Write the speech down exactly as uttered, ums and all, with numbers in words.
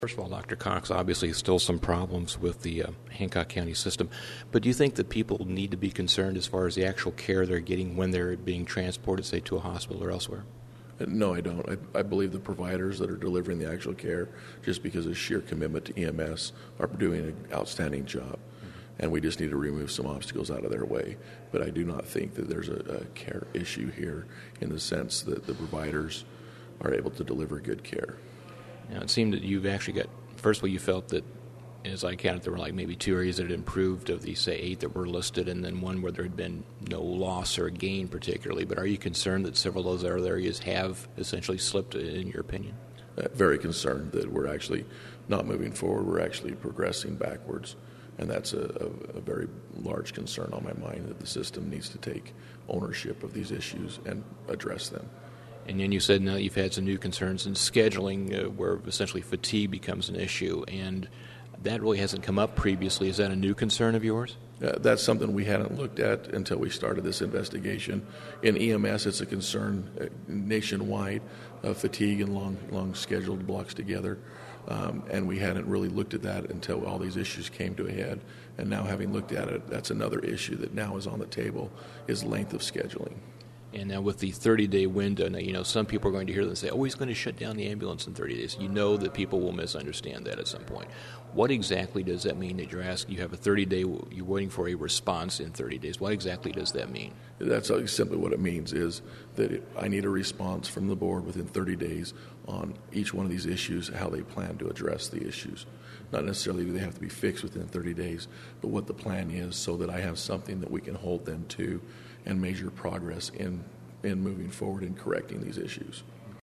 First of all, Doctor Cox, obviously still some problems with the uh, Hancock County system, but do you think that people need to be concerned as far as the actual care they're getting when they're being transported, say, to a hospital or elsewhere? No, I don't. I, I believe the providers that are delivering the actual care, just because of sheer commitment to E M S, are doing an outstanding job. Mm-hmm. And we just need to remove some obstacles out of their way. But I do not think that there's a, a care issue here in the sense that the providers are able to deliver good care. Now, it seemed that you've actually got, first of all, you felt that, as I counted, there were like maybe two areas that had improved of the, say, eight that were listed, and then one where there had been no loss or gain particularly. But are you concerned that several of those other areas have essentially slipped, in your opinion? Uh, very concerned that we're actually not moving forward. We're actually progressing backwards. And that's a, a, a very large concern on my mind, that the system needs to take ownership of these issues and address them. And then you said now you've had some new concerns in scheduling uh, where essentially fatigue becomes an issue, and that really hasn't come up previously. Is that a new concern of yours? Uh, that's something we hadn't looked at until we started this investigation. In E M S, it's a concern uh, nationwide, uh, fatigue and long, long scheduled blocks together, um, and we hadn't really looked at that until all these issues came to a head. And now having looked at it, that's another issue that now is on the table, is length of scheduling. And now with the thirty-day window, now, you know, some people are going to hear that and say, oh, he's going to shut down the ambulance in thirty days. You know that people will misunderstand that at some point. What exactly does that mean that you're asking, you have a thirty-day, you're waiting for a response in thirty days? What exactly does that mean? That's simply what it means, is that it, I need a response from the board within thirty days on each one of these issues, how they plan to address the issues. Not necessarily do they have to be fixed within thirty days, but what the plan is, so that I have something that we can hold them to and measure progress in, in moving forward and correcting these issues.